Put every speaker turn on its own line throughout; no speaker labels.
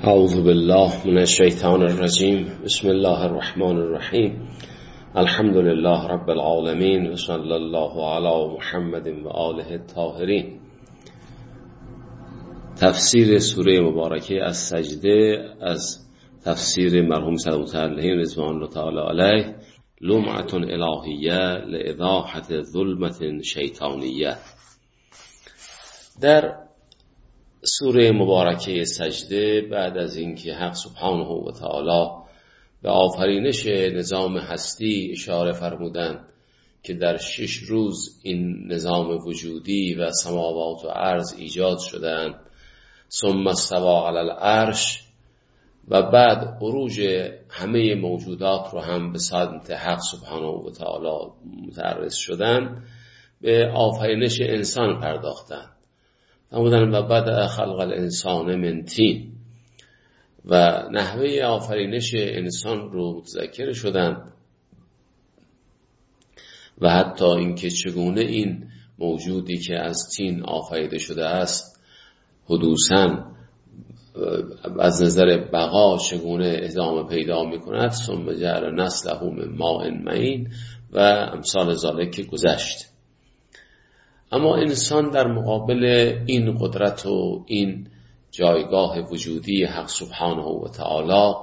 اعوذ بالله من الشیطان الرجیم. بسم الله الرحمن الرحیم. الحمد لله رب العالمین و صلی الله علی محمد و آله الطاهرین. تفسیر سوره مبارکه از سجده از تفسیر مرحوم سلامت علیه رضوان الله تعالی علیه. لمعة الهیه لإزاحة ظلمة شیطانیه. در سوره مبارکه سجده بعد از اینکه حق سبحانه و تعالی به آفرینش نظام هستی اشاره فرمودند که در 6 روز این نظام وجودی و سماوات و ارض ایجاد شدند، ثم استوى علی العرش، و بعد عروج همه موجودات رو هم به سمت حق سبحانه و تعالی متعرض شدند، به آفرینش انسان پرداختند. و بعد خلق الانسان من طین، و نحوه آفرینش انسان رو متذکر شدند و حتی اینکه چگونه این موجودی که از طین آفریده شده است حدوثاً از نظر بقا چگونه ادامه پیدا میکند، ثم جعل نسله من ماء مهین و امثال ذالک که گذشت. اما انسان در مقابل این قدرت و این جایگاه وجودی حق سبحانه و تعالی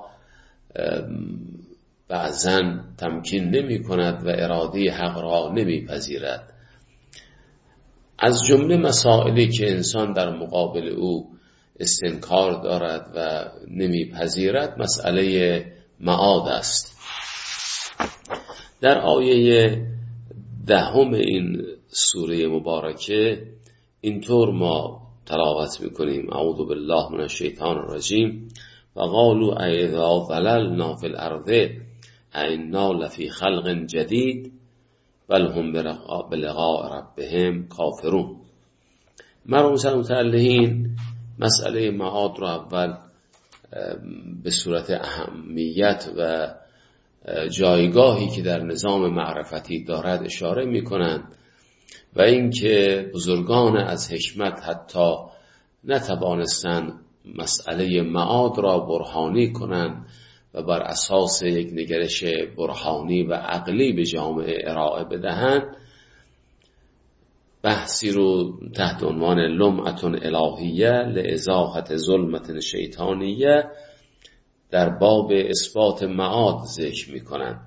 بعضاً تمکین نمی کند و اراده حق را نمی پذیرد. از جمله مسائلی که انسان در مقابل او استنکار دارد و نمی پذیرد مسئله معاد است. در آیه 10 این سوره مبارکه اینطور ما تلاوت میکنیم: اعوذ بالله من الشیطان الرجیم و قالوا اذا ضللنا فی الارض ائنا لفی خلق جدید بل هم بلقاء ربهم کافرون. مرحوم سلامت علیه مسئله معاد را اول به صورت اهمیت و جایگاهی که در نظام معرفتی دارد اشاره میکنند و اینکه بزرگان از حکمت حتی نتوانستند مسئله معاد را برهانی کنند و بر اساس یک نگرش برهانی و عقلی به جامعه ارائه بدهند. بحثی رو تحت عنوان لمعة الهیه لإزاحة ظلمة شیطانیه در باب اثبات معاد ذکر می‌کنند.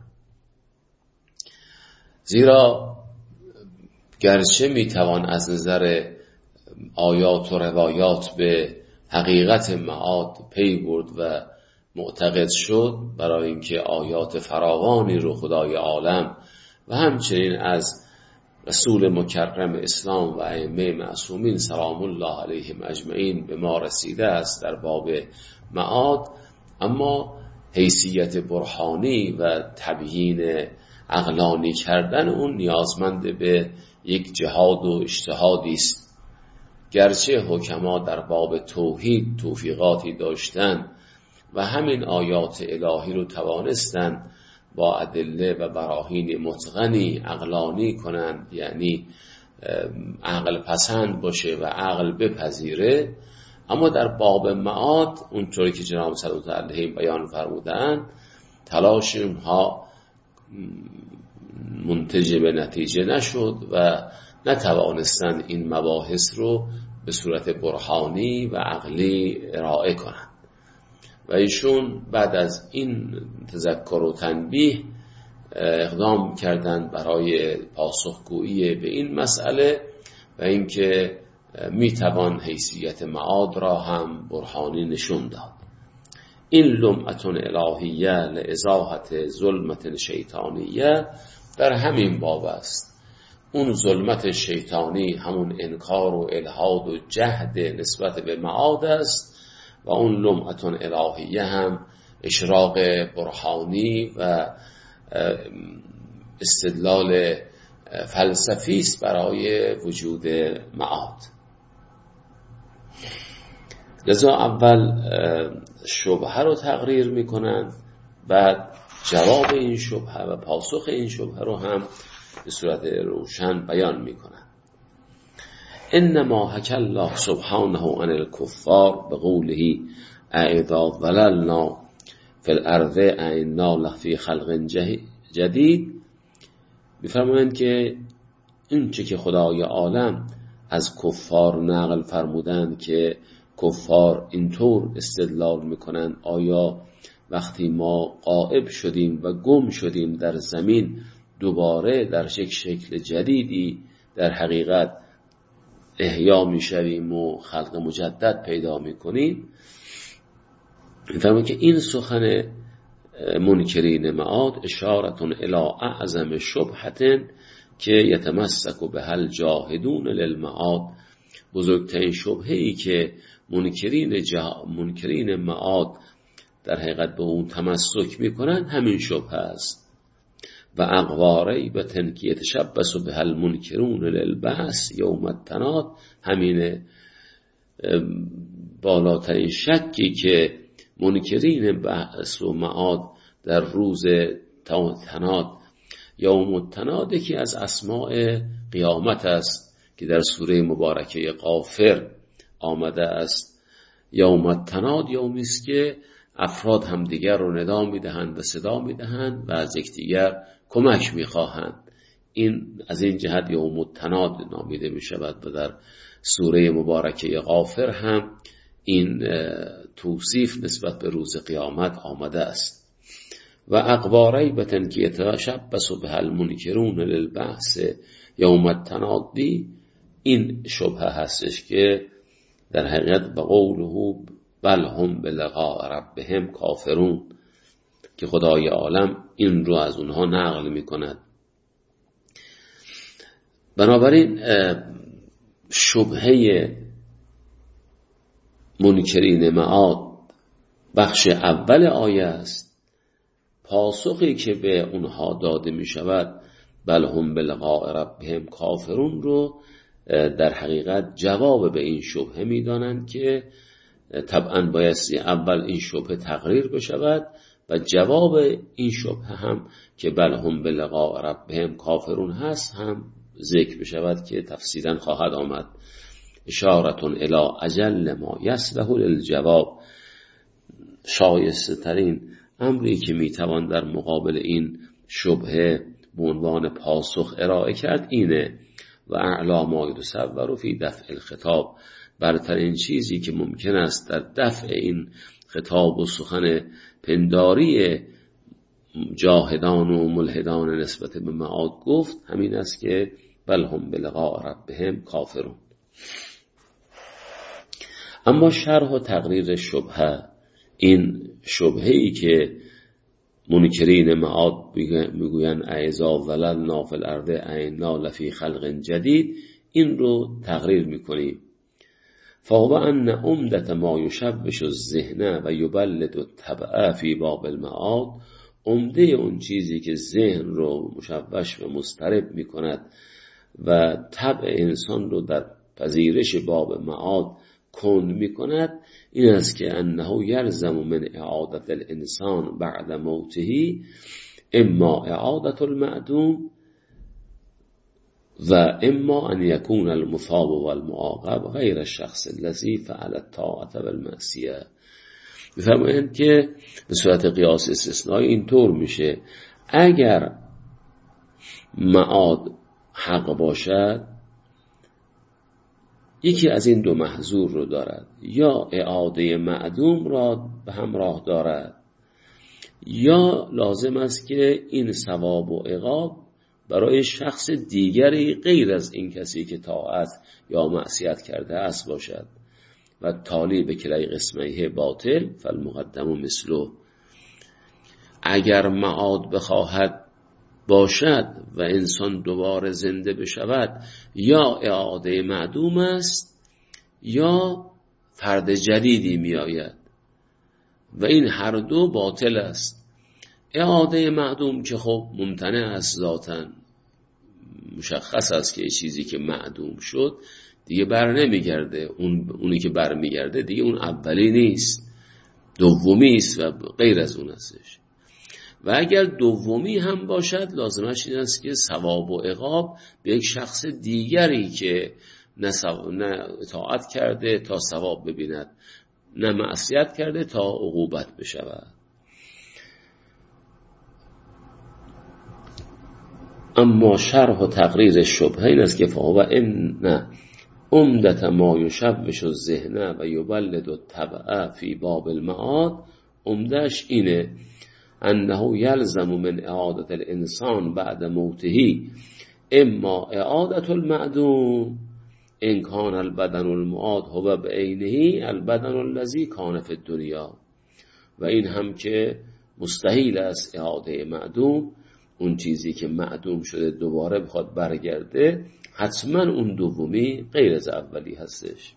زیرا گرچه میتوان از نظر آیات و روایات به حقیقت معاد پی برد و معتقد شد، برای اینکه آیات فراوانی رو خدای عالم و همچنین از رسول مکرم اسلام و ائمه معصومین سلام الله علیهم اجمعین به ما رسیده است در باب معاد، اما حیثیت برهانی و تبیین عقلانی کردن اون نیازمند به یک جهاد و اجتهادی است. گرچه حکما در باب توحید توفیقاتی داشتند و همین آیات الهی رو توانستند با ادله و براهین متقنی عقلانی کنند، یعنی عقل پسند باشه و عقل بپذیره، اما در باب معاد اونطوری که جناب سلامت علیه بیان فرمودند تلاش اونها منتج به نتیجه نشد و نتوانستند این مباحث رو به صورت برهانی و عقلی ارائه کنند. و ایشون بعد از این تذکر و تنبیه اقدام کردند برای پاسخگویی به این مسئله و اینکه میتوان حیثیت معاد را هم برهانی نشون داد. این لمعة الهیه لإزاحة ظلمة شیطانیه در همین باب است. اون ظلمت شیطانی همون انکار و الحاد و جهد نسبت به معاد است و اون لمعة الهیه هم اشراق برهانی و استدلال فلسفی است برای وجود معاد. لذا اول شبهه رو تقریر میکنند، بعد جواب این شبهه و پاسخ این شبهه رو هم به صورت روشن بیان میکنند. انما حکی الله سبحانه عن الكفار بقوله اذا ضللنا فی الارض ائنا لفی خلق جدید، میفرمایند که این چه که خدای عالم از کفار نقل فرمودند که کفار اینطور استدلال میکنن آیا وقتی ما غائب شدیم و گم شدیم در زمین دوباره در یک شکل جدیدی در حقیقت احیا میشویم و خلق مجدد پیدا میکنیم؟ میفرمایند که این سخن منکرین معاد اشارتون الی اعظم شبهتن که یتمسک به هل جاهدون للمعاد، بزرگترین شبهه‌ای که منکرین معاد در حقیقت به اون تمسک میکنن همین شبهه است. و اقواری به تنکیت شبس و به هل منکرون للبعث یوم التناد، همین بالاترین شکی که منکرین بعث و معاد در روز تناد، یوم التناد که از اسماء قیامت است که در سوره مبارکه غافر آمده است. یوم التناد یومی است که افراد همدیگر رو ندا میدهند و صدا میدهند و از یکدیگر کمک میخواهند. این از این جهت یوم التناد نامیده میشود و در سوره مبارکه غافر هم این توصیف نسبت به روز قیامت آمده است. و اقواری به تنکیت شبس و به هل منکرون للبعث یوم التنادی، این شبهه هستش که در حقیقت به قوله بل هم بلقاء ربهم کافرون، که خدای عالم این رو از اونها نقل می کند. بنابراین شبهه منکرین معاد بخش اول آیه است. پاسخی که به اونها داده می شود بل هم بلقاء ربهم کافرون رو در حقیقت جواب به این شبهه می دانند که طبعا بایستی اول این شبهه تقریر بشود و جواب این شبهه هم که بل هم بلقاء ربهم کافرون هست هم ذکر بشود که تفصیلا خواهد آمد. اشارتون الی اجل ما یصلح للجواب، شایسته ترین امری که میتوان در مقابل این شبهه به عنوان پاسخ ارائه کرد اینه. و اعلی ما یتصور فی دفع الخطاب، برترین چیزی که ممکن است در دفع این خطاب و سخن پنداری جاهدان و ملحدان نسبت به معاد گفت همین است که بل هم بلقاء ربهم کافرون. اما شرح و تقریر شبهه، این شبهه‌ای که منکرین معاد میگوین اذا وللنا فی الارض ائنا لفی خلق جدید، این رو تقریر میکنیم. فهو ان عمدة ما یشوش الذهن و یبلد الطبع فی باب المعاد، عمده اون چیزی که ذهن رو مشوش و مضطرب میکند و طبع انسان رو در پذیرش باب معاد کند میکند این است که انه یلزم من اعادت الانسان بعد موته اما اعادت المعدوم و اما ان یکون المثاب والمعاقب غیر الشخص الذی فعل الطاعة والمعصیه. میفرمایند که به صورت قیاس استثنایی اینطور میشه اگر معاد حق باشد یکی از این دو محظور رو دارد، یا اعاده معدوم را به همراه دارد یا لازم است که این ثواب و عقاب برای شخص دیگری غیر از این کسی که طاعت یا معصیت کرده است باشد. و تالی به کلی قسمه باطل فالمقدم مثله، اگر معاد بخواهد باشد و انسان دوباره زنده بشود یا اعاده معدوم است یا فرد جدیدی می آید و این هر دو باطل است. اعاده معدوم که خب ممتنع است، ذاتاً مشخص است که چیزی که معدوم شد دیگه بر نمیگرده، اونی که بر میگرده دیگه اون اولی نیست، دومی است و غیر از اون هستش. و اگر دومی هم باشد لازمش این است که ثواب و عقاب به یک شخص دیگری که نه اطاعت کرده تا ثواب ببیند نه معصیت کرده تا عقوبت بشود. اما شرح و تقریر شبهه این است که فهو ان عمدت ما یشوش الذهن و یبلد الطبع فی باب المعاد، عمدش اینه انه یلزم من اعادت الانسان بعد موته اما اعادت المعدوم ان کان البدن المعاد هو بعینه البدن الذی کان فی الدنیا، و این هم که مستحیل است اعاده معدوم، اون چیزی که معدوم شده دوباره بخواد برگرده، حتما اون دومی غیر از اولی هستش.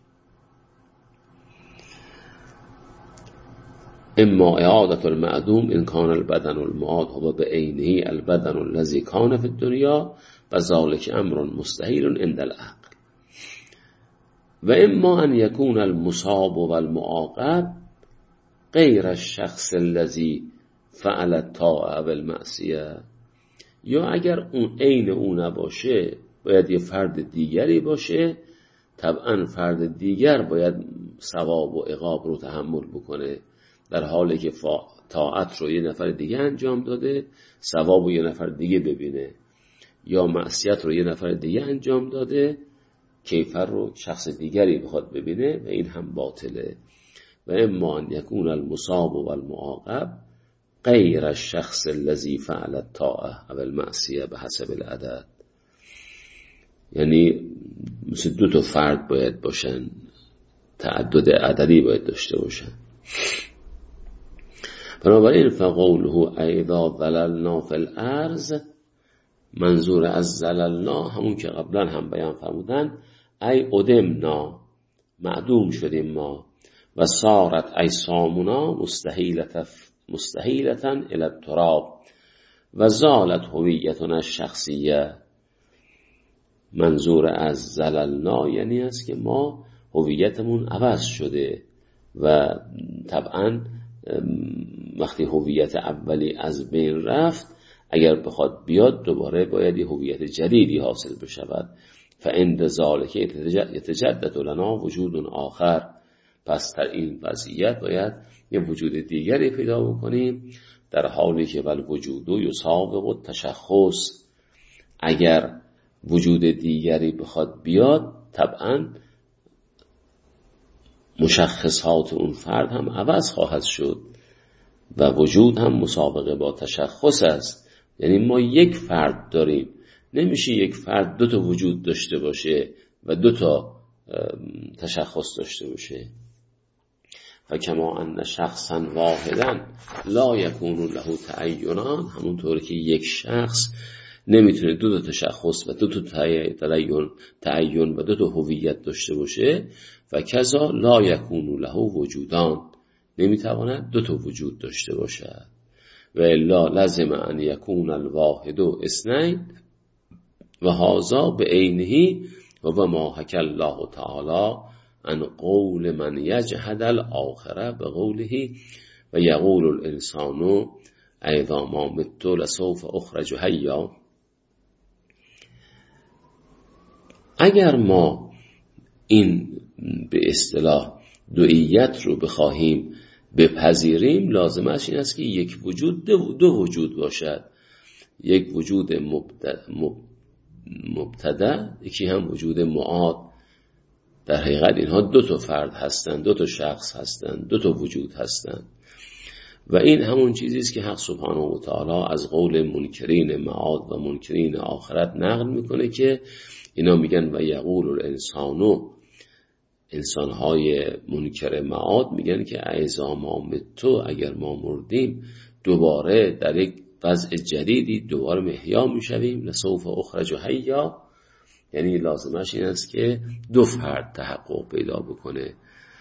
اما اعادت المعدوم ان کان البدن المعاد هو بعینه البدن الذی کان فی الدنیا و ذلک امر مستحیل عند العقل، و اما ان یکون المصاب و المعاقب غیر الشخص الذی فعل الطاعه و المعصیه، یا اگر اون عین اون نباشه باید یه فرد دیگری باشه، طبعا فرد دیگر باید ثواب و عقاب رو تحمل بکنه، در حالی که طاعت رو یه نفر دیگه انجام داده ثواب رو یه نفر دیگه ببینه، یا معصیت رو یه نفر دیگه انجام داده کیفر رو شخص دیگری بخواد ببینه و این هم باطله. و اما ان یکون المصاب و المعاقب غیر الشخص الذی فعل الطاعه و المعصیه به حسب العدد، یعنی مثل دو تا فرد باید باشن، تعدد عددی باید داشته باشن. بنابراین فقوله ایذا ظللنا فی الارض، منظور از ظللنا همون که قبلا هم بیان فرمودن، ای ادمنا معدوم شدیم ما، و صارت اجسامنا مستحیلتا الی التراب و زالت هویتنا الشخصیه. منظور از زللنا یعنی است که ما هویتمون عوض شده و طبعا وقتی هویت اولی از بین رفت اگر بخواد بیاد دوباره باید یه هویت جدیدی حاصل بشود. فعند ذالک یتجدد لنا وجود آخر، پس در این وضعیت باید یه وجود دیگری پیدا بکنیم، در حالی که والوجود یسابق التشخص، اگر وجود دیگری بخواد بیاد طبعا مشخصات اون فرد هم عوض خواهد شد و وجود هم مسابقه با تشخص است. یعنی ما یک فرد داریم، نمیشه یک فرد دو تا وجود داشته باشه و دو تا تشخص داشته باشه. و کما ان شخصا واحدا لا یکون له تعینان، همونطور که یک شخص نمیتونه دو تا تشخص و دو تا تعین و دو تا هویت داشته باشه، و کذا لا یکون له وجودان، نمیتواند دو تا وجود داشته باشد. و الا لازم ان یکون الواحد اثنین و هذا بعینه و ما حکی الله تعالی عن قول من یجحد الاخره بقوله و یقول الانسان ایذا ما مت لسوف اخرج حیا. اگر ما این به اصطلاح دوئیت رو بخواهیم بپذیریم، لازمش این است که یک وجود دو وجود باشد، یک وجود مبتدأ، یکی هم وجود معاد. در حقیقت اینها دو تا فرد هستند، دو تا شخص هستند، دو تا وجود هستند. و این همون چیزی است که حق سبحانه و تعالی از قول منکرین معاد و منکرین آخرت نقل میکنه که اینا میگن و یقول الانسانو، انسانهای منکر معاد میگن که ایذا ما متو، اگر ما مردیم دوباره در یک وضع جدیدی دوباره محیا میشویم، لسوف اخرج حیا، یعنی لازمش این است که دو فرد تحقق پیدا بکنه،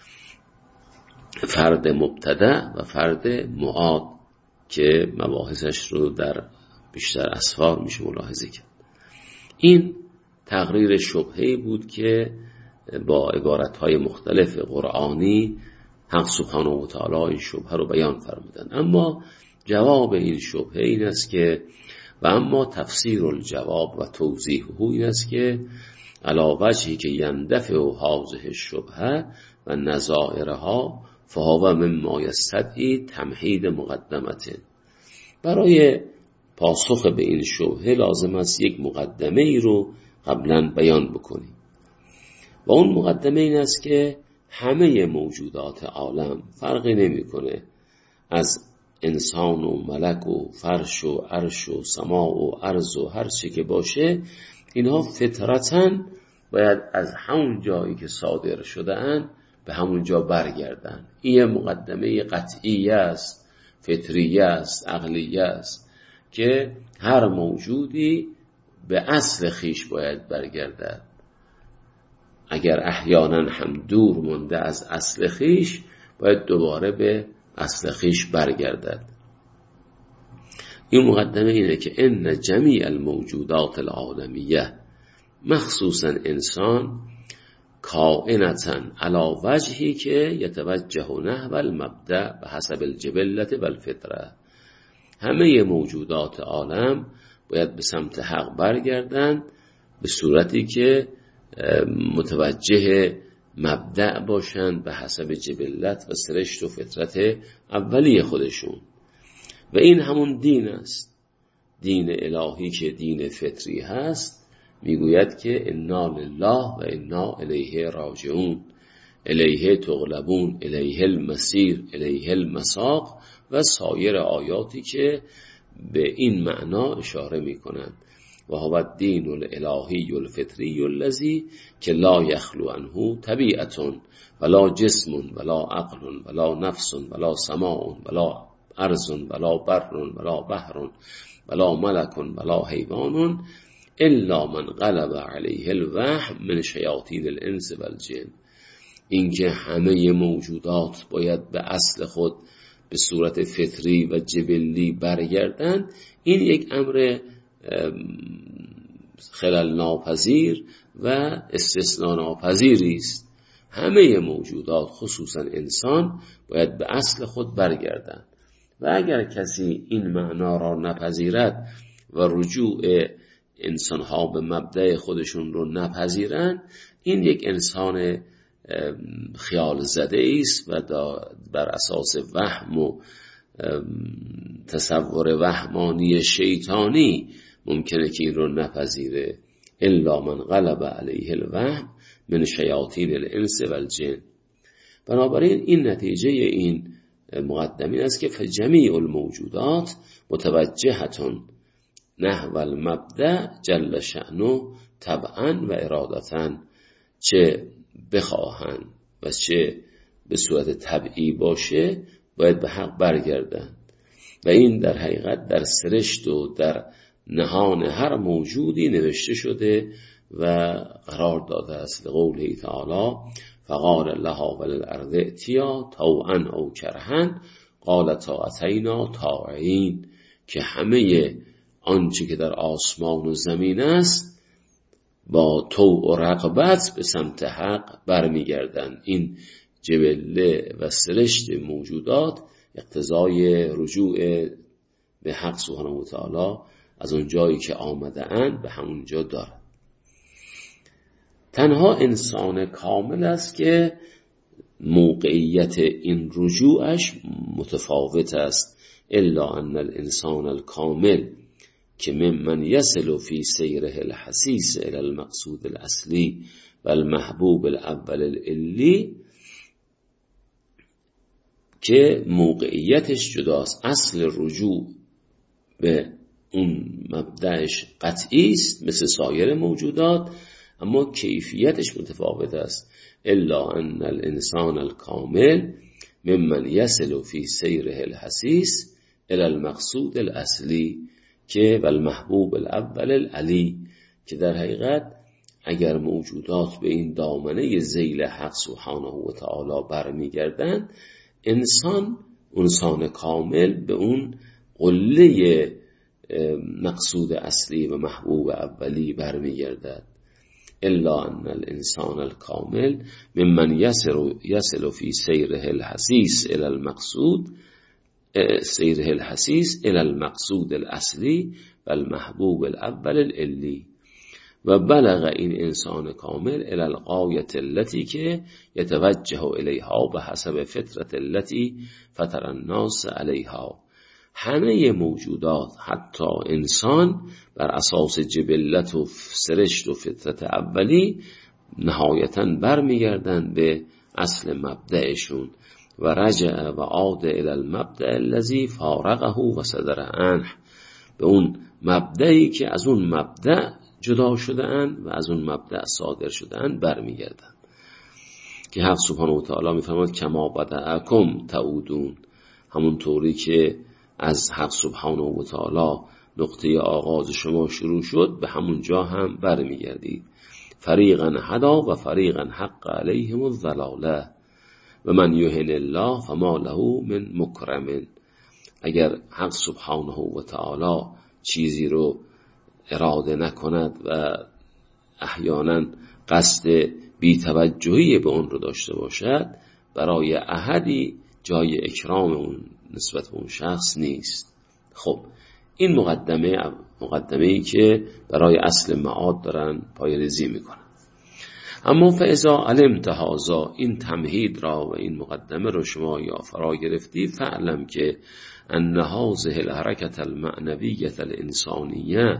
فرد مبتدأ و فرد معاد که مباحثش رو در بیشتر اسفار میشه ملاحظه کرد. این تقریر شبهه‌ای بود که با عبارتهای مختلف قرآنی حق سبحانه و تعالی این شبهه رو بیان فرمودن. اما جواب این شبهه این است که و اما تفسیر الجواب و توضیحه این است که علی وجهی که یندفع هذه الشبهه و نظائرها فهو مما یستدعی تمهید مقدمته. برای پاسخ به این شبهه لازم است یک مقدمه ای رو قبلا بیان بکنیم و اون مقدمه این است که همه موجودات عالم فرقی نمی‌کنه، از انسان و ملک و فرش و عرش و سماع و ارض و هر چی که باشه، اینها فطرتاً باید از همون جایی که صادر شده اند به همون جا برگردن. این مقدمه قطعی است، فطری است، عقلی است که هر موجودی به اصل خیش باید برگردد. اگر احیانا هم دور مونده از اصل خیش، باید دوباره به اصل خیش برگردد. این مقدمه اینه که ان جمیع الموجودات العالمیه مخصوصا انسان کائنتا علی وجهی که یتوجه نحو المبدأ به حسب الجبلة و الفطره، همه موجودات عالم باید به سمت حق برگردند به صورتی که متوجه مبدأ باشند به حسب جبلت و سرشت و فطرت اولی خودشون. و این همون دین است، دین الهی که دین فطری هست. میگوید که انا لله و انا الیه راجعون، الیه تغلبون، الیه المسیر، الیه المساق و سایر آیاتی که به این معنا اشاره میکنند. و هو الدین الالهی الفطری الذی که لا یخلو عنه طبیعت ولا جسم ولا عقل ولا نفس ولا سماع ولا ارض ولا بر ولا بحر ولا ملک ولا حیوان الا من غلب علیه الوهم من شیاطین الانس و الجن. اینکه همه موجودات باید به اصل خود به صورت فطری و جبلی برگردند، این یک امر خلل ناپذیر و استثناء ناپذیری است. همه موجودات خصوصا انسان باید به اصل خود برگردند و اگر کسی این معنا را نپذیرد و رجوع انسانها به مبدأ خودشون رو نپذیرند، این یک انسان خیال زده است و بر اساس وهم و تصور وهمانی شیطانی ممکنه که این رو نپذیره. الا من غلب علیه الوهم من شیاطین الانس و الجن. بنابراین این نتیجه این مقدمه است که فجمیع الموجودات متوجهتون نحو المبدأ جل شأنه طبعا و ارادتن، چه بخواهند و چه به صورت طبعی باشه باید به حق برگردند و این در حقیقت در سرشت و در نهان هر موجودی نوشته شده و قرار داده است. قوله تعالی فقال لها وللارض ائتیا طوعا او کرها قالتا اتینا طاعین، که همه آنچه که در آسمان و زمین است با طوع و رغبت به سمت حق برمیگردند. این جبله و سرشت موجودات اقتضای رجوع به حق سبحانه و تعالی از اون جایی که آمده اند به همون جا دارد. تنها انسان کامل است که موقعیت این رجوعش متفاوت است. الا ان الانسان الکامل که ممن یصل فی سیره الحسیس الی المقصود الاصلی و المحبوب الاول العلی، که موقعیتش جداست. اصل رجوع به اون مبدأش قطعی است مثل سایر موجودات، اما کیفیتش متفاوت است. الا ان الانسان الکامل ممن یصل فی سیره الحسیس الی المقصود الاصلی که والمحبوب الاول العلی، که در حقیقت اگر موجودات به این دامنه ذیل حق سبحانه و تعالی برمیگردند، انسان کامل به اون قله مقصود اصلی و محبوب اولی برمیگردد. الا ان الانسان الکامل ممن یصل فی سیره الحسیس الی المقصود الی المقصود الاصلی و المحبوب الاول العلی. و بلغ این انسان کامل الی الغایة التي که یتوجه الیها به حسب فطرت التي فطر الناس علیها. همه موجودات حتی انسان بر اساس جبلت و سرشت و فطرت اولی نهایتاً برمیگردن به اصل مبدأشون و رجع و عاد الی المبدأ الذی فارقه و صدر عنه، به اون مبدأی که از اون مبدأ جدا شده اند و از اون مبدأ صادر شده اند برمیگردن. که حق سبحانه و تعالی میفرماید کما بدأکم تعودون، همون طوری که از حق سبحانه و تعالی نقطه آغاز شما شروع شد به همون جا هم برمیگردید. فریقا هدا و فریقا حق علیهم الضلاله و من یهن الله فما له من مکرم. اگر حق سبحانه و تعالی چیزی رو اراده نکند و احیانا قصد بی‌توجهی به اون رو داشته باشد، برای احدی جای اکرام اون نسبت به اون شخص نیست. خب این مقدمه‌ای که برای اصل معاد دارن پایه‌ریزی میکنن. اما فاذا علمت هذا، این تمهید را و این مقدمه رو شما یا فرا گرفتی، فعلم که ان هذه الحرکت المعنویه الانسانیه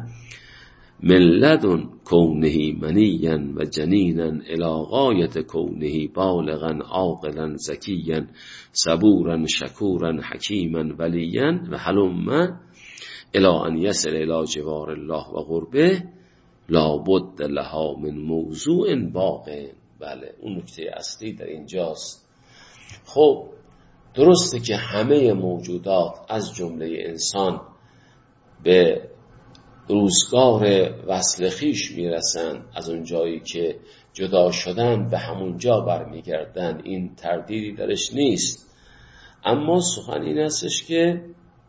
من لدن کونه منیا و جنینا الی غایت کونه بالغا عاقلا ذکیا صبورا شکورا حکیما ولیا و هلم الی ان یصل الی جوار الله و قربه لابد لها من موضوع باقی. بله اون نکته اصلی در اینجاست. خب درسته که همه موجودات از جمله انسان به روزگار وصل خویش میرسن، از اون جایی که جدا شدن به همون جا برمیگردن، این تردیدی درش نیست. اما سخن این هستش که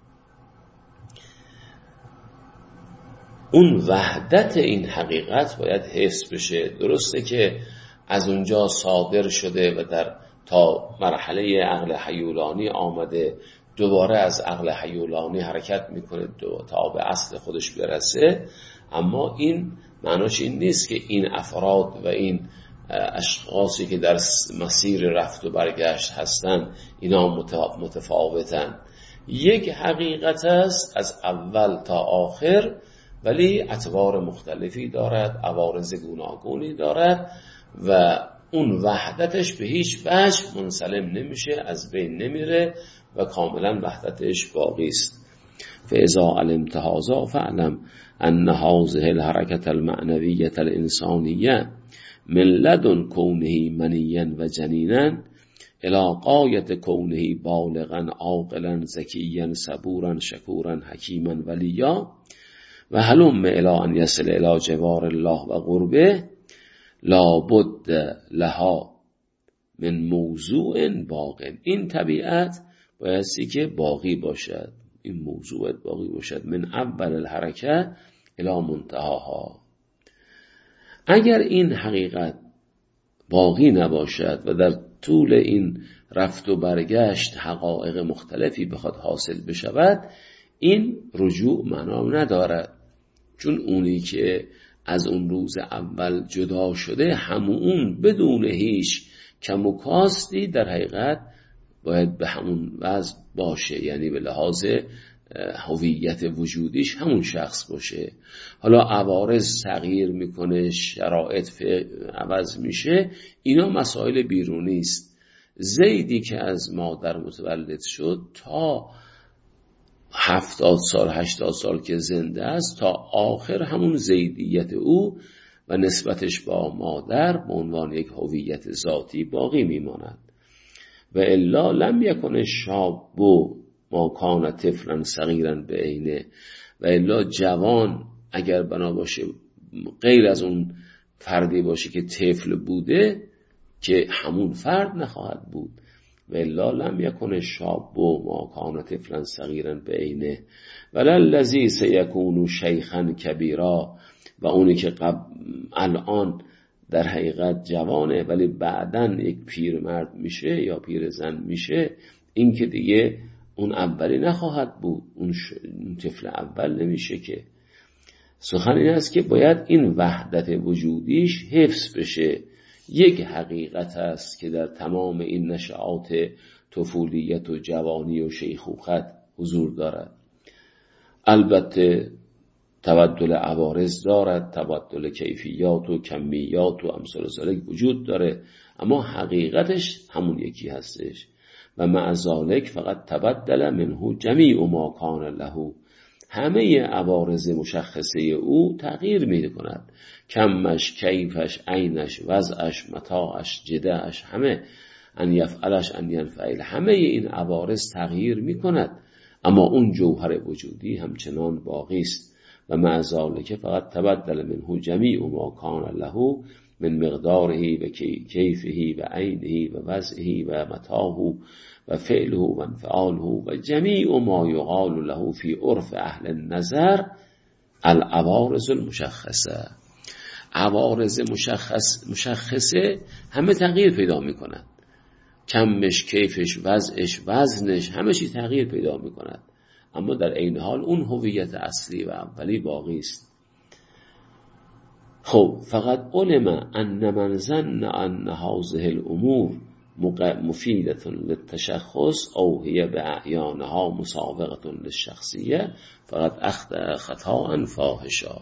اون وحدت این حقیقت باید حفظ بشه. درسته که از اونجا صادر شده و در تا مرحله عقل هیولانی آمده، دوباره از عقل هیولانی حرکت میکنه تا به اصل خودش برسه، اما این معناش این نیست که این افراد و این اشخاصی که در مسیر رفت و برگشت هستن اینا متفاوتن. یک حقیقت است از اول تا آخر، ولی اطوار مختلفی دارد، عوارض گوناگونی دارد و اون وحدتش به هیچ وجه منسلم نمیشه، از بین نمیره و کاملا وحدتش باقی است. فاذا علمت هذا فاعلم ان هذه الحرکت المعنویه الانسانیه من لدن کونه منیا و جنینا الی غایت کونه بالغا عاقلا ذکیا صبورا شکورا حکیما ولیا و هلم الی ان یصل الی جوار الله و قربه لابد لها من موضوع باقی. این طبیعت بایستی که باقی باشد، این موضوع باقی باشد من اول الحرکت الی منتهاها. اگر این حقیقت باقی نباشد و در طول این رفت و برگشت حقایق مختلفی بخواد حاصل بشود، این رجوع معنا ندارد، چون اونی که از اون روز اول جدا شده همون بدون هیچ کم و کاستی در حقیقت باید به همون وضع باشه، یعنی به لحاظ هویت وجودیش همون شخص باشه. حالا عوارض تغییر میکنه، شرایط عوض میشه، اینا مسائل بیرونی است. زیدی که از مادر متولد شد تا 70 سال 80 سال که زنده است، تا آخر همون زیدیت او و نسبتش با مادر به عنوان یک هویت ذاتی باقی میماند. و الا لم یکن شاب ما کان طفلا صغیرا به عینه، و الا جوان اگر بنا باشه غیر از اون فردی باشه که طفل بوده که همون فرد نخواهد بود. و الا لم یکن شاب ما کان طفلا صغیرا به عینه وللذی سیکون شیخا کبیرا، و اونی که الان در حقیقت جوانه ولی بعدن یک پیرمرد میشه یا پیرزن میشه، این که دیگه اون اولی نخواهد بود، اون طفل اول نمیشه که. سخن این است که باید این وحدت وجودیش حفظ بشه. یک حقیقت است که در تمام این نشعات طفولیت و جوانی و شیخوخت حضور دارد. البته تبدل عوارض دارد، تبدل کیفیات و کمیات و امثال ذالک وجود داره، اما حقیقتش همون یکی هستش. و مع ذالک فقط تبدل منه جمیع ما کان له، همه عوارض مشخصه او تغییر می کند، کمش، کیفش، عینش، وضعش، متاعش، جدهش، همه، ان یفعلش، ان ینفعل، همه این عوارض تغییر می کند، اما اون جوهر وجودی همچنان باقی است. و مع ذالک فقط تبدل منه جمیع ما کان له من مقداره و کیفه و عینه و وضعه و متاعه و فعله و انفعاله و جمیع ما یقال له فی عرف اهل النظر العوارض المشخصه. عوارض مشخصه همه تغییر پیدا می کند، کمش، کیفش، وضعش، وزنش، همه چی تغییر پیدا می کند، اما در عین حال اون هویت اصلی و اولی باقی است. خب فقط علم ان من ظن ان هذه الامور مفیدة للتشخص او هی باعیانها مسابقة للشخصیه فقط اخطأ خطاء فاحشا.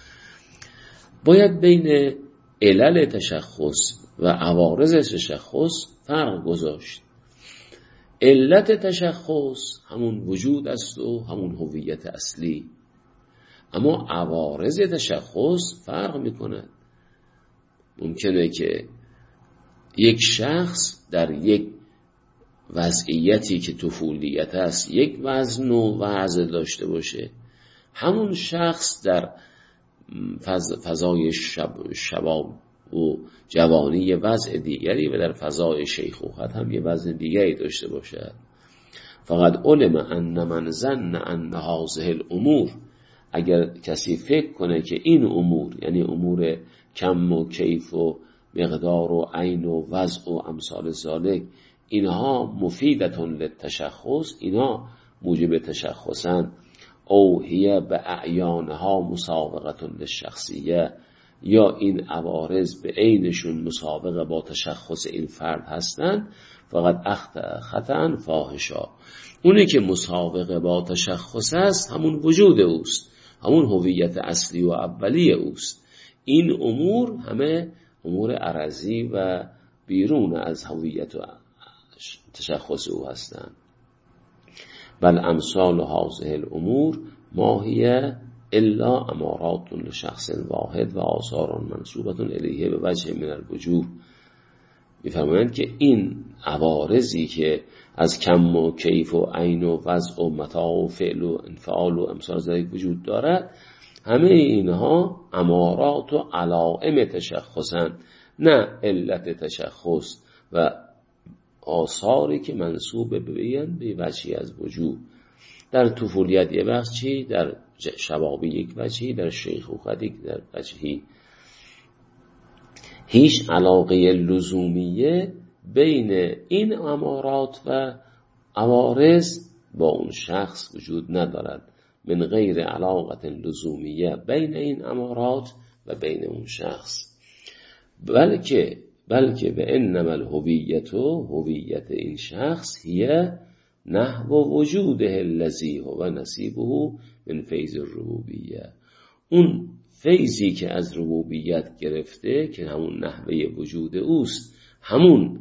باید بین علل تشخص و عوارض تشخص فرق گذاشت. علت تشخص همون وجود است و همون هویت اصلی، اما عوارض تشخص فرق میکنه. ممکنه که یک شخص در یک وضعیتی که طفولیت است یک وزن و وضع داشته باشه، همون شخص در فضای شباب و جوانی یه وضع دیگری و در فضای شیخوخت هم یه وضع دیگری داشته باشد. فقط علم ان من ظن ان هذه الامور، اگر کسی فکر کنه که این امور، یعنی امور کم و کیف و مقدار و عین و وضع و امثال ذالک، اینها مفیدتون للتشخص، اینها موجب تشخصن، او هی به اعیانها مسابقتون للشخصیه، یا این عوارض به عینشون مسابقه با تشخص این فرد هستن، فقط اخطأ خطأ فاحشا. اونی که مسابقه با تشخص است همون وجود اوست، همون هویت اصلی و اولی اوست. این امور همه امور عرضی و بیرون از هویت و تشخص او هستند. بل امثال هذه الامور ما هی الا امارات لشخص واحد و آثار منسوبه الیه به وجه من الوجوه. میفرمایند که این عوارضی که از کم و کیف و عین و وضع و متاع و فعل و انفعال و امثال ذلك وجود دارد، همه اینها امارات و علائم تشخصن، نه علت تشخص و آثاری که منسوب به وجهی از وجود. در طفولیت یک وجهی، در شباب یک وجهی، در شیخوخت یک در وجهی. هیچ علاقه لزومیه بین این امارات و عوارض با اون شخص وجود ندارد، من غیر علاقه لزومیه بین این امارات و بین اون شخص، بلکه به انما الهویت، هویت این شخص هیه نحو وجوده الذی هو نصیبه من فیض الربوبیه، اون فیضی که از ربوبیت گرفته که همون نحوه وجود اوست، همون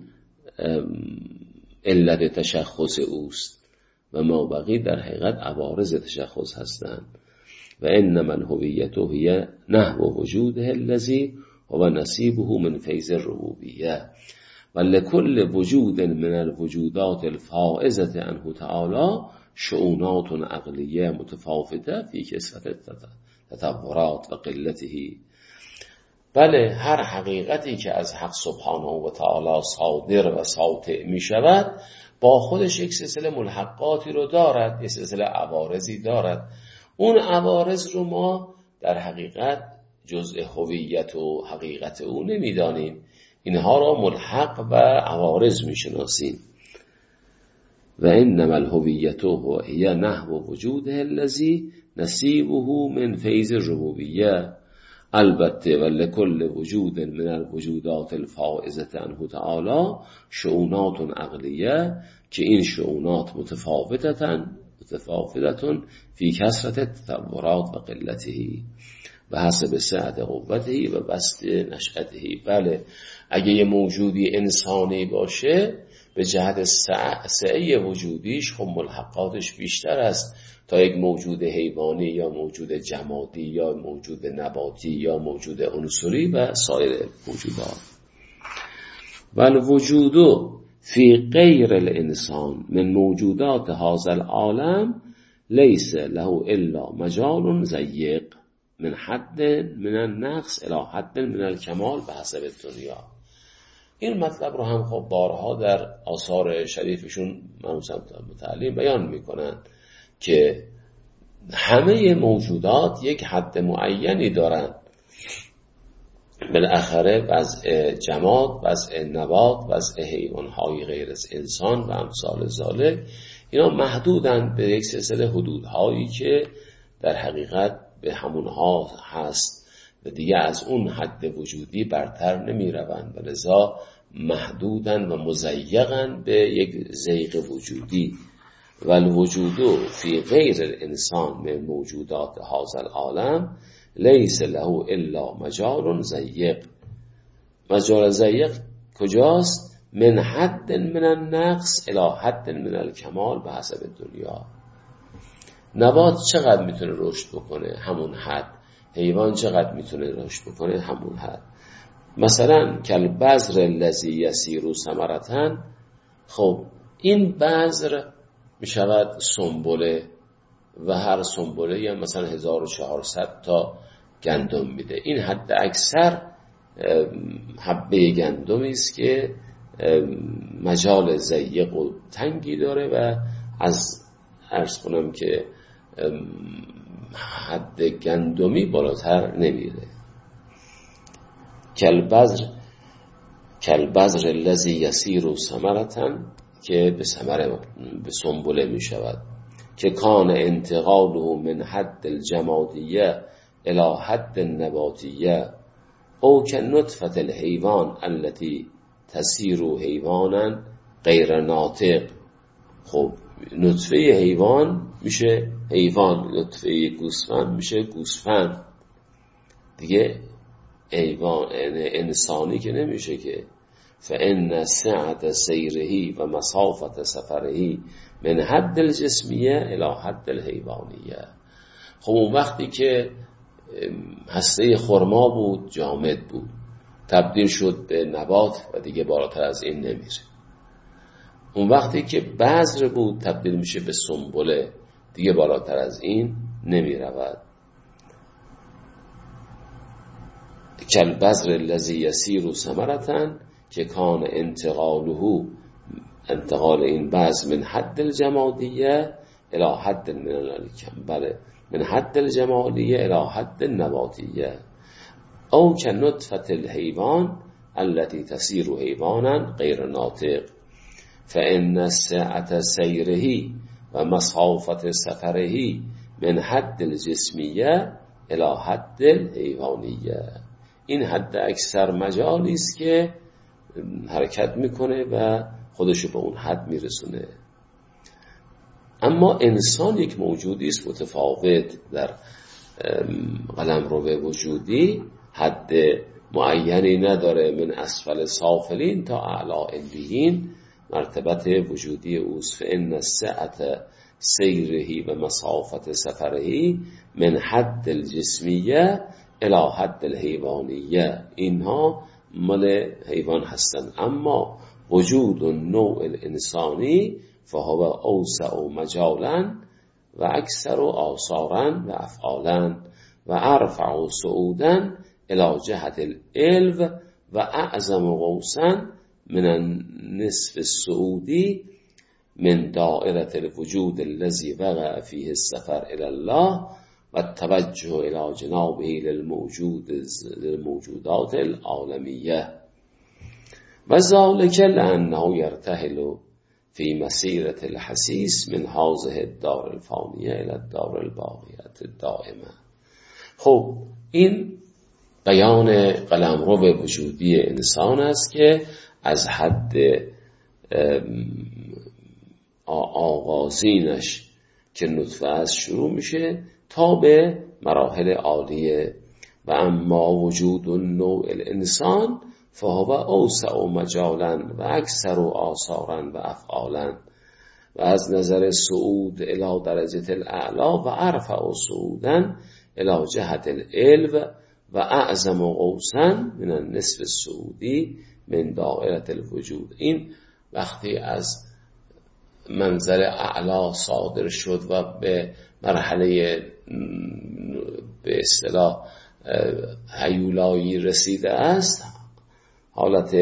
علت تشخص اوست و ما بقی در حقیقت عوارض تشخص هستند. و انما الهویت هی نحو وجوده الذی هو نصیبه من فیض الربوبیه و لکل وجود من الوجودات الفائزة عنه تعالی شؤونات عقلیه متفاوته فی کثرت تطورات و قلته. بله، هر حقیقتی که از حق سبحانه و تعالی صادر و ساطع می شود با خودش یک سلسله ملحقاتی رو دارد، یک سلسله عوارضی دارد. اون عوارض رو ما در حقیقت جزء هویت و حقیقت او نمیدانیم، اینها را ملحق و عوارض میشناسیم. و انما الهویت هي نحو وجوده الذی نصیبه من فیض الربوبیه. البته و لکل وجود من الوجودات الفائزة عنه تعالی شؤونات عقلیه، که این شؤونات متفاوتتن فی کثرت تطورات و قلته و حسب سعت قوته و بسط نشأته. بله، اگه یه موجودی انسانی باشه به جهت سعه وجودیش خب ملحقاتش بیشتر است تا یک موجود حیوانی یا موجود جمادی یا موجود نباتی یا موجود عنصری و سایر موجودات. والوجود فی غیر الانسان من موجودات هذا العالم لیس له الا مجال ضیق من حد من النقص الی حد من الکمال به حسب الدنیا. این مطلب رو هم خب بارها در آثار شریفشون متعلم بیان میکنن که همه موجودات یک حد معینی دارن. بالاخره وضع جماد، وضع نبات، وضع حیوانهای غیر از انسان و امثال ذالک، اینا محدودن به یک سلسله حدودهایی که در حقیقت به همونها هست و دیگه از اون حد وجودی برتر نمی روند و لذا محدودن و مضیقن به یک ضیق وجودی. والوجود فی غیر الانسان من موجودات هذا العالم لیس له الا مجال ضیق. مجال ضیق کجاست؟ من حد من النقص الی حد من الکمال به حسب دنیا. نبات چقدر میتونه رشد بکنه؟ همون حد. حیوان چقدر میتونه رشد بکنه؟ همون حد. مثلا کالبذر الذی یسیر ثمرة، خب این بذر میشود سنبله و هر سنبله یا مثلا 1400 تا گندم میده. این حد اکثر حبه گندمی است که مجال ضیق و تنگی داره و از عرض کنم که حد گندمی بالاتر نمیره. کالبذر الذی یسیر ثمرة، که به ثمره به سنبله می شود، که کان انتقاله من حد الجمادیه الى حد النباتیه او که نطفه الحیوان التي تسیر حیوانا غیر ناطق. خب نطفه حیوان میشه حیوان، نطفه گوسفند میشه گوسفند دیگه. حیوان انسانی که نمیشه که. فإن سعة سیره و مسافت سفره من حد الجسمیه الی حد الحیوانیه. خب اون وقتی که هسته خرما بود جامد بود، تبدیل شد به نبات و دیگه بالاتر از این نمیره. اون وقتی که بذر بود تبدیل میشه به سنبله، دیگه بالاتر از این نمیرود. کالبذر الذی یسیر ثمرة، که کان انتقال این بذر من حد الجمادیه الى حد من حد الجمادیه الى حد النباتیه او که نطفه الحیوان التي تسیر حیوانا غیر ناطق. فإن سعة سیره و مسافت سفره من حد الجسمیه الى حد الحیوانیه. این حد اکثر مجالی است که حرکت میکنه و خودشو به اون حد میرسونه. اما انسان یک موجودی است متفاوت در قلمرو وجودی، حد معینی نداره. من اسفل سافلین تا اعلی علیین مرتبت وجودی اوست. فإن سعة سیره و مسافت سفره من حد الجسمیه الی حد الحیوانیه. اینها مال حیوان هستند. اما وجود النوع الانسانی فهو اوسع مجالا و اکثر آثارا و افعالا و ارفع صعودا الى جهت العلو و اعظم غوصا من النصف السعودی من دائرة الوجود الذي وقع فيه السفر الى الله و التوجه الى جنابه للموجودات العالمیه. و ذلك لانه يرتحل فی مسیرة الحسیس من هذه الدار الفانیه الی الدار الباقیه الدائمه. خب این بیان قلمرو وجودی انسان است که از حد آغازینش که نطفه از شروع میشه تا به مراحل عالیه. و اما وجود نوع الانسان فهو اوسع مجالا و اکثر آثارا و افعالا و از نظر صعود الی درجه الاعلا و ارفع صعودا الی جهت العلو و اعظم قوسا من النصف السعودی من دائره الوجود. این وقتی از منظر اعلا صادر شد و به مرحله به اصطلاح هیولایی رسیده است، حالت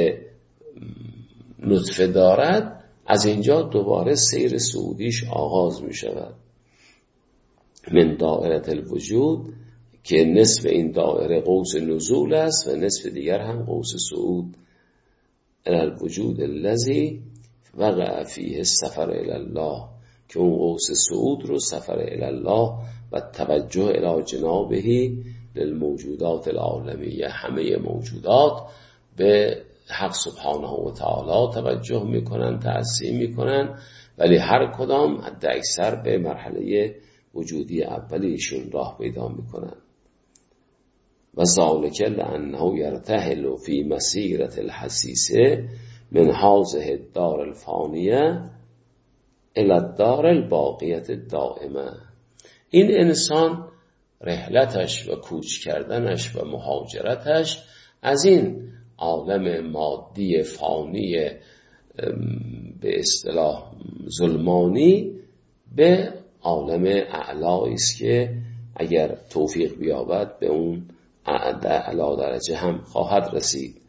نطفه دارد، از اینجا دوباره سیر صعودیش آغاز می شود. من دائره الوجود که نصف این دائره قوس نزول است و نصف دیگر هم قوس صعود. الوجود الذی وقع فیه السفر الی الله، که اون قوس صعود رو سفر الی الله و توجه الی جنابه للموجودات العالمیه، همه موجودات به حق سبحانه و تعالی توجه میکنن، تأسی میکنن، ولی هر کدام حد اکثر به مرحله وجودی اولیشون راه پیدا میکنن. و ذالک لانه یرتحل فی مسیرة الحسیسه من هذه الدار الفانیه الی الدار الباقیه الدائمه. این انسان رحلتش و کوچ کردنش و مهاجرتش از این عالم مادی فانی به اصطلاح ظلمانی به عالم اعلایی است که اگر توفیق بیابد به اون اعلی درجه هم خواهد رسید.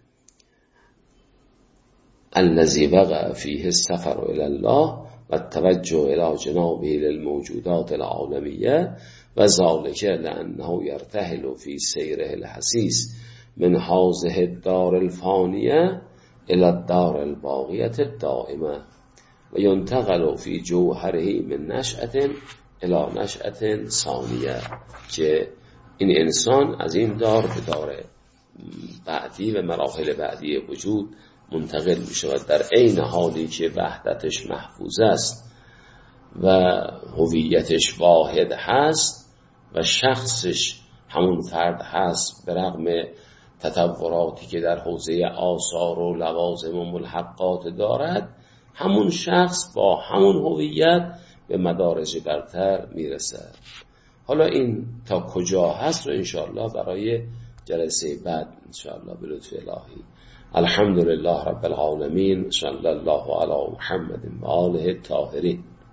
الذی وقع فیه السفر الی الله و التوجه الی جنابه للموجودات العالمیه و ذالک لانه یرتحل فی سیره الحسیس من هذه الدار الفانیه الی الدار الباقیه الدائمه و ینتقل فی جوهره من نشأة الی نشأة ثانیه، که این انسان از این دار به دار بعدی و مراحل بعدی وجود منتقل می شود، در عین حالی که وحدتش محفوظ است و هویتش واحد هست و شخصش همون فرد هست، به رغم تطوراتی که در حوزه آثار و لوازم و ملحقات دارد، همون شخص با همون هویت به مدارج برتر میرسد. حالا این تا کجا هست رو انشاءالله برای جلسه بعد انشاءالله به لطف الهی. الحمدلله رب العالمین، صلی الله علی محمد و آله الطاهرین.